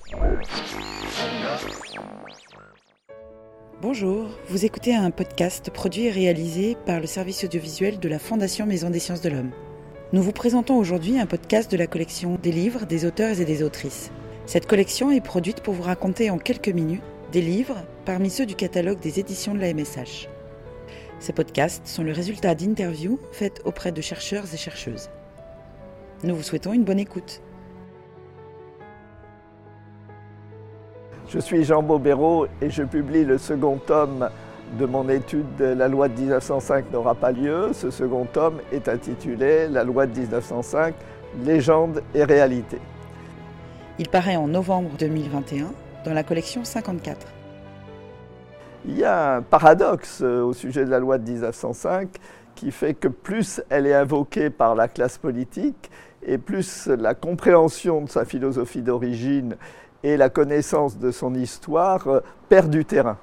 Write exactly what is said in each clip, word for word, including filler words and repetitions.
Bonjour, vous écoutez un podcast produit et réalisé par le service audiovisuel de la Fondation Maison des Sciences de l'Homme. Nous vous présentons aujourd'hui un podcast de la collection des livres des auteurs et des autrices. Cette collection est produite pour vous raconter en quelques minutes des livres parmi ceux du catalogue des éditions de la M S H. Ces podcasts sont le résultat d'interviews faites auprès de chercheurs et chercheuses. Nous vous souhaitons une bonne écoute. Je suis Jean Bobéro et je publie le second tome de mon étude « La loi de dix-neuf cent cinq n'aura pas lieu ». Ce second tome est intitulé « La loi de dix-neuf cent cinq, légende et réalité ». Il paraît en novembre deux mille vingt et un dans la collection cinquante-quatre. Il y a un paradoxe au sujet de la loi de dix-neuf cent cinq qui fait que plus elle est invoquée par la classe politique et plus la compréhension de sa philosophie d'origine et la connaissance de son histoire euh, perd du terrain.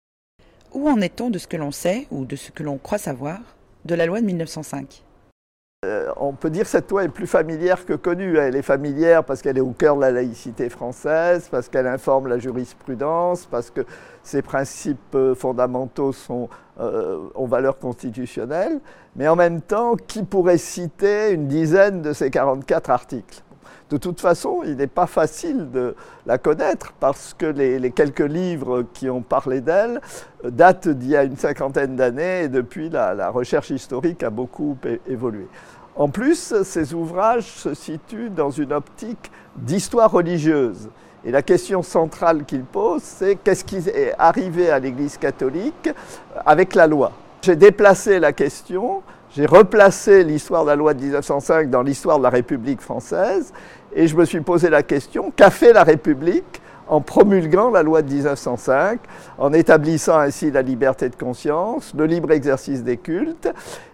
Où en est-on de ce que l'on sait, ou de ce que l'on croit savoir, de la loi de mille neuf cent cinq ? euh, On peut dire que cette loi est plus familière que connue. Elle est familière parce qu'elle est au cœur de la laïcité française, parce qu'elle informe la jurisprudence, parce que ses principes fondamentaux sont, euh, ont valeur constitutionnelle. Mais en même temps, qui pourrait citer une dizaine de ces quarante-quatre articles ? De toute façon, il n'est pas facile de la connaître parce que les, les quelques livres qui ont parlé d'elle datent d'il y a une cinquantaine d'années et depuis, la, la recherche historique a beaucoup é- évolué. En plus, ces ouvrages se situent dans une optique d'histoire religieuse. Et la question centrale qu'ils posent, c'est qu'est-ce qui est arrivé à l'Église catholique avec la loi ? J'ai déplacé la question. J'ai replacé l'histoire de la loi de dix-neuf cent cinq dans l'histoire de la République française et je me suis posé la question, qu'a fait la République en promulguant la loi de dix-neuf cent cinq, en établissant ainsi la liberté de conscience, le libre exercice des cultes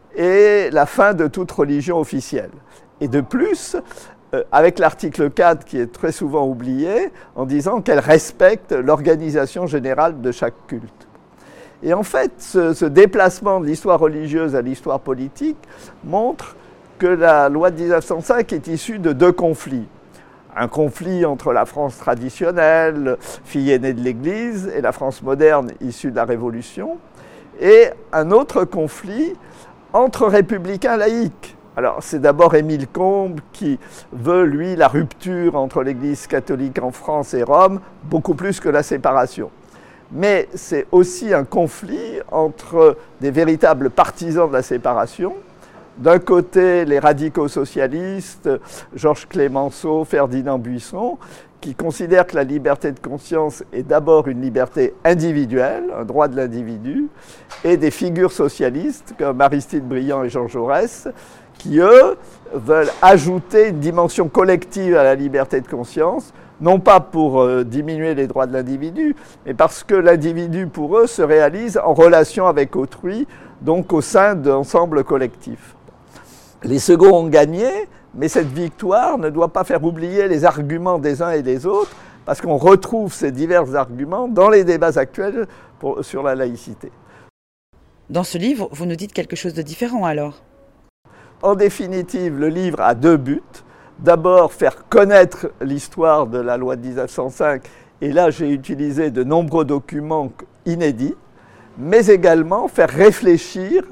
et la fin de toute religion officielle. Et de plus, euh, avec l'article quatre qui est très souvent oublié, en disant qu'elle respecte l'organisation générale de chaque culte. Et en fait, ce, ce déplacement de l'histoire religieuse à l'histoire politique montre que la loi de dix-neuf cent cinq est issue de deux conflits. Un conflit entre la France traditionnelle, fille aînée de l'Église, et la France moderne issue de la Révolution, et un autre conflit entre républicains laïcs. Alors, c'est d'abord Émile Combes qui veut, lui, la rupture entre l'Église catholique en France et Rome, beaucoup plus que la séparation. Mais c'est aussi un conflit entre des véritables partisans de la séparation. D'un côté, les radicaux socialistes, Georges Clemenceau, Ferdinand Buisson, qui considèrent que la liberté de conscience est d'abord une liberté individuelle, un droit de l'individu, et des figures socialistes comme Aristide Briand et Jean Jaurès, qui, eux, veulent ajouter une dimension collective à la liberté de conscience, non pas pour euh, diminuer les droits de l'individu, mais parce que l'individu, pour eux, se réalise en relation avec autrui, donc au sein d'ensembles collectifs. Les seconds ont gagné, mais cette victoire ne doit pas faire oublier les arguments des uns et des autres, parce qu'on retrouve ces divers arguments dans les débats actuels pour, sur la laïcité. Dans ce livre, vous nous dites quelque chose de différent alors ? En définitive, le livre a deux buts. D'abord, faire connaître l'histoire de la loi de dix-neuf cent cinq, et là j'ai utilisé de nombreux documents inédits, mais également faire réfléchir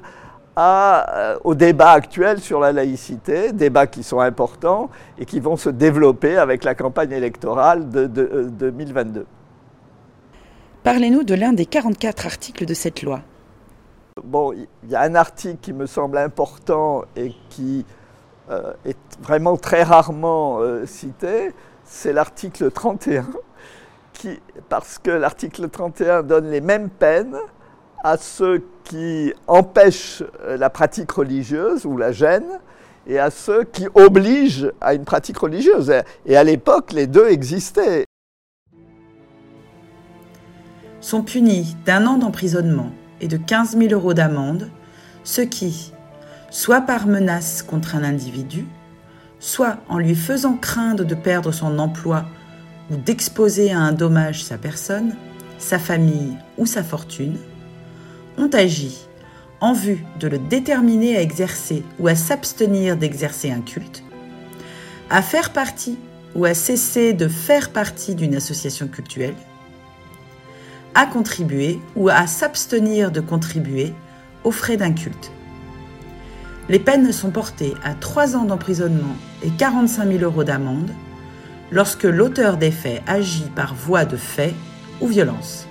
à, euh, au débat actuel sur la laïcité, débats qui sont importants et qui vont se développer avec la campagne électorale de, de, de deux mille vingt-deux. Parlez-nous de l'un des quarante-quatre articles de cette loi. Bon, il y a un article qui me semble important et qui euh, est vraiment très rarement euh, cité, c'est l'article trente et un, qui, parce que l'article trente et un donne les mêmes peines à ceux qui empêchent la pratique religieuse ou la gênent et à ceux qui obligent à une pratique religieuse. Et à l'époque, les deux existaient. Sont punis d'un an d'emprisonnement et de quinze mille euros d'amende ceux qui, soit par menace contre un individu, soit en lui faisant craindre de perdre son emploi ou d'exposer à un dommage sa personne, sa famille ou sa fortune, ont agi en vue de le déterminer à exercer ou à s'abstenir d'exercer un culte, à faire partie ou à cesser de faire partie d'une association cultuelle, à contribuer ou à s'abstenir de contribuer aux frais d'un culte. Les peines sont portées à trois ans d'emprisonnement et quarante-cinq mille euros d'amende lorsque l'auteur des faits agit par voie de fait ou violence.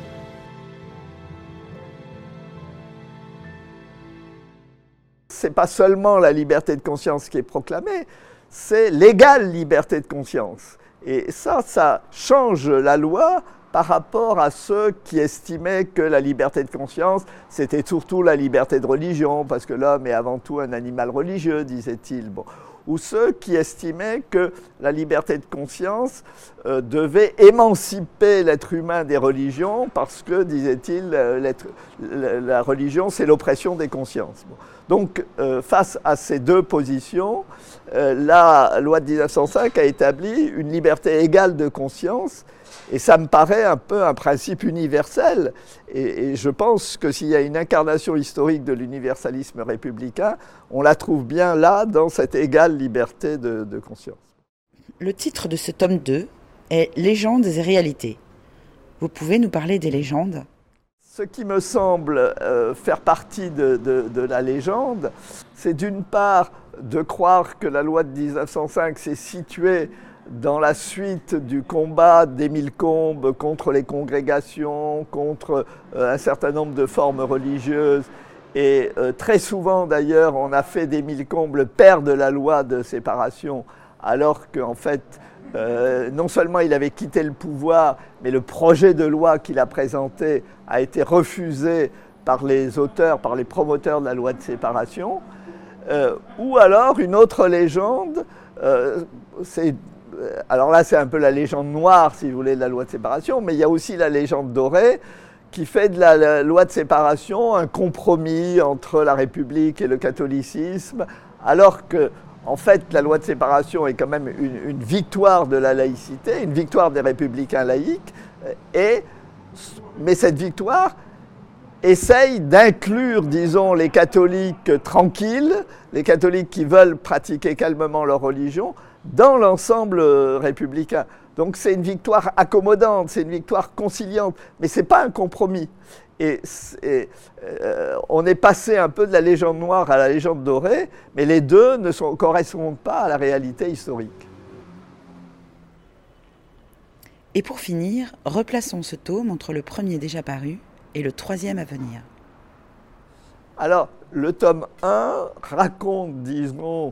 C'est pas seulement la liberté de conscience qui est proclamée, c'est l'égale liberté de conscience. Et ça, ça change la loi par rapport à ceux qui estimaient que la liberté de conscience, c'était surtout la liberté de religion, parce que l'homme est avant tout un animal religieux, disait-il. Bon. Ou ceux qui estimaient que la liberté de conscience euh, devait émanciper l'être humain des religions, parce que, disait-il, euh, la religion, c'est l'oppression des consciences. Bon. Donc, euh, face à ces deux positions, euh, la loi de mille neuf cent cinq a établi une liberté égale de conscience, et ça me paraît un peu un principe universel. Et, et je pense que s'il y a une incarnation historique de l'universalisme républicain, on la trouve bien là, dans cette égale liberté de, de conscience. Le titre de ce tome deux est « Légendes et réalités ». Vous pouvez nous parler des légendes ? Ce qui me semble euh, faire partie de, de, de la légende, c'est d'une part de croire que la loi de mille neuf cent cinq s'est située dans la suite du combat d'Émile Combes contre les congrégations, contre euh, un certain nombre de formes religieuses. Et euh, très souvent, d'ailleurs, on a fait d'Émile Combes le père de la loi de séparation, alors qu'en fait, euh, non seulement il avait quitté le pouvoir, mais le projet de loi qu'il a présenté a été refusé par les auteurs, par les promoteurs de la loi de séparation. Euh, ou alors, une autre légende, euh, c'est... Alors là, c'est un peu la légende noire, si vous voulez, de la loi de séparation, mais il y a aussi la légende dorée qui fait de la, la loi de séparation un compromis entre la République et le catholicisme, alors que, en fait, la loi de séparation est quand même une, une victoire de la laïcité, une victoire des républicains laïcs, et, mais cette victoire essaye d'inclure, disons, les catholiques tranquilles, les catholiques qui veulent pratiquer calmement leur religion, dans l'ensemble républicain. Donc c'est une victoire accommodante, c'est une victoire conciliante, mais ce n'est pas un compromis. Et, et euh, on est passé un peu de la légende noire à la légende dorée, mais les deux ne sont, correspondent pas à la réalité historique. Et pour finir, replaçons ce tome entre le premier déjà paru et le troisième à venir. Alors, le tome un raconte, disons,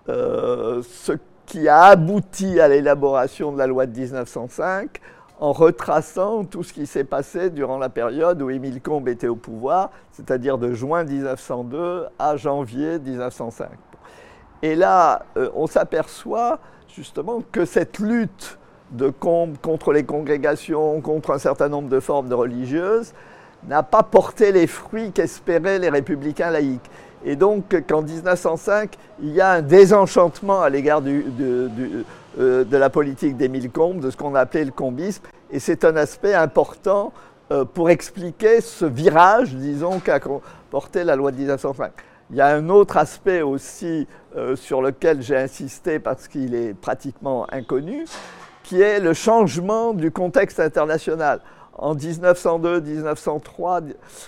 euh, ce qui a abouti à l'élaboration de la loi de mille neuf cent cinq en retraçant tout ce qui s'est passé durant la période où Émile Combes était au pouvoir, c'est-à-dire de juin mille neuf cent deux à janvier mille neuf cent cinq. Et là, euh, on s'aperçoit justement que cette lutte de Combes contre les congrégations, contre un certain nombre de formes de religieuses, n'a pas porté les fruits qu'espéraient les républicains laïcs. Et donc, qu'en mille neuf cent cinq, il y a un désenchantement à l'égard du, du, du, euh, de la politique d'Émile Combes, de ce qu'on appelait le combisme, et c'est un aspect important euh, pour expliquer ce virage, disons, qu'a porté la loi de mille neuf cent cinq. Il y a un autre aspect aussi euh, sur lequel j'ai insisté parce qu'il est pratiquement inconnu, qui est le changement du contexte international. En mille neuf cent deux, mille neuf cent trois,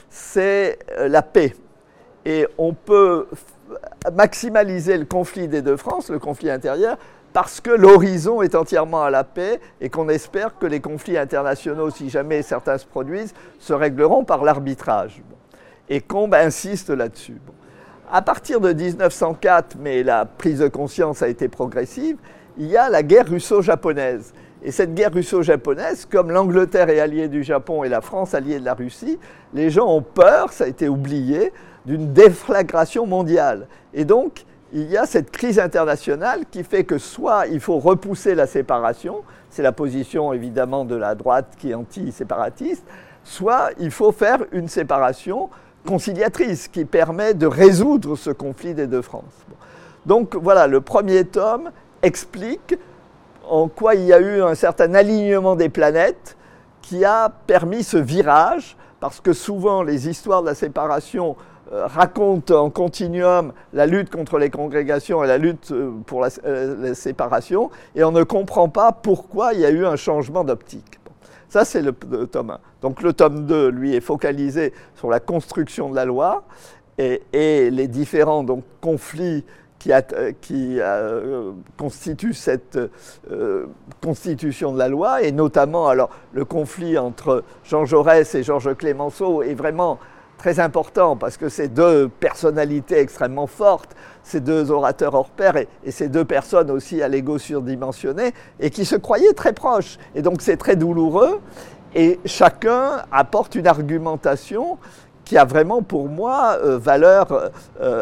c'est la paix. Et on peut maximaliser le conflit des deux France, le conflit intérieur, parce que l'horizon est entièrement à la paix et qu'on espère que les conflits internationaux, si jamais certains se produisent, se régleront par l'arbitrage. Et Combes insiste là-dessus. Bon. À partir de mille neuf cent quatre, mais la prise de conscience a été progressive, il y a la guerre russo-japonaise. Et cette guerre russo-japonaise, comme l'Angleterre est alliée du Japon et la France alliée de la Russie, les gens ont peur, ça a été oublié, d'une déflagration mondiale. Et donc, il y a cette crise internationale qui fait que soit il faut repousser la séparation, c'est la position évidemment de la droite qui est anti-séparatiste, soit il faut faire une séparation conciliatrice qui permet de résoudre ce conflit des deux France. Donc voilà, le premier tome explique en quoi il y a eu un certain alignement des planètes qui a permis ce virage, parce que souvent les histoires de la séparation euh, raconte en continuum la lutte contre les congrégations et la lutte pour la, euh, la séparation, et on ne comprend pas pourquoi il y a eu un changement d'optique. Bon. Ça, c'est le, le tome un. Donc le tome deux, lui, est focalisé sur la construction de la loi et, et les différents donc, conflits qui, a, qui euh, constituent cette euh, constitution de la loi, et notamment alors, le conflit entre Jean Jaurès et Georges Clemenceau est vraiment très important, parce que ces deux personnalités extrêmement fortes, ces deux orateurs hors pair, et, et ces deux personnes aussi à l'ego surdimensionné, et qui se croyaient très proches. Et donc c'est très douloureux, et chacun apporte une argumentation qui a vraiment pour moi euh, valeur euh,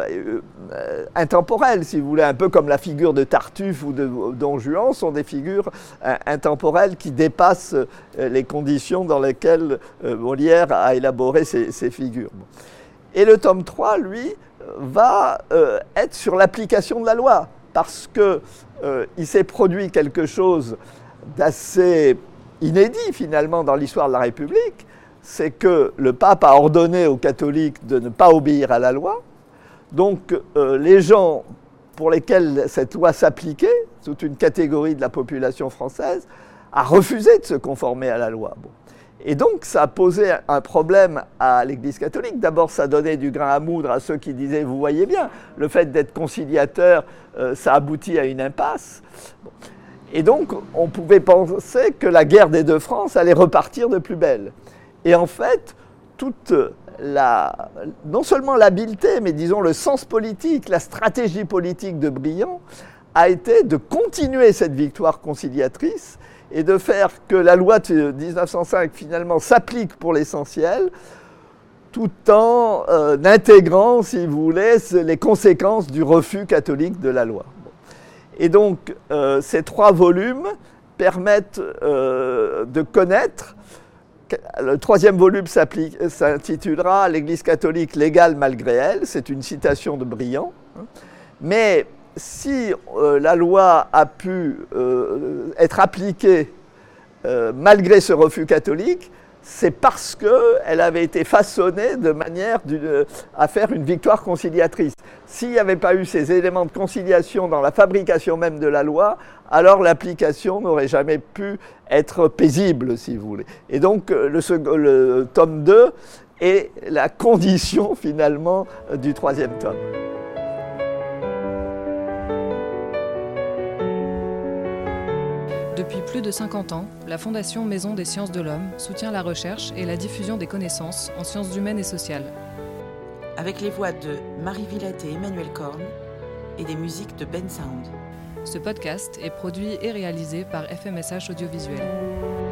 euh, intemporelle, si vous voulez, un peu comme la figure de Tartuffe ou de Don Juan sont des figures euh, intemporelles qui dépassent euh, les conditions dans lesquelles euh, Molière a élaboré ces, ces figures. Et le tome trois, lui, va euh, être sur l'application de la loi, parce qu'il euh, s'est produit quelque chose d'assez inédit finalement dans l'histoire de la République, c'est que le pape a ordonné aux catholiques de ne pas obéir à la loi. Donc euh, les gens pour lesquels cette loi s'appliquait, toute une catégorie de la population française, a refusé de se conformer à la loi. Bon. Et donc ça a posé un problème à l'Église catholique. D'abord, ça donnait du grain à moudre à ceux qui disaient « vous voyez bien, le fait d'être conciliateur, euh, ça aboutit à une impasse bon. ». Et donc on pouvait penser que la guerre des deux France allait repartir de plus belle. Et en fait, toute la, non seulement l'habileté, mais disons le sens politique, la stratégie politique de Briand a été de continuer cette victoire conciliatrice et de faire que la loi de dix-neuf cent cinq finalement s'applique pour l'essentiel, tout en euh, intégrant, si vous voulez, les conséquences du refus catholique de la loi. Bon. Et donc, euh, ces trois volumes permettent euh, de connaître. Le troisième volume s'intitulera « L'Église catholique légale malgré elle », c'est une citation de Briand. Mais si euh, la loi a pu euh, être appliquée euh, malgré ce refus catholique, c'est parce qu'elle avait été façonnée de manière à faire une victoire conciliatrice. S'il n'y avait pas eu ces éléments de conciliation dans la fabrication même de la loi, alors l'application n'aurait jamais pu être paisible, si vous voulez. Et donc le, le tome deux est la condition finalement du troisième tome. Depuis plus de cinquante ans, la Fondation Maison des Sciences de l'Homme soutient la recherche et la diffusion des connaissances en sciences humaines et sociales. Avec les voix de Marie Villette et Emmanuel Korn et des musiques de Ben Sound. Ce podcast est produit et réalisé par F M S H Audiovisuel.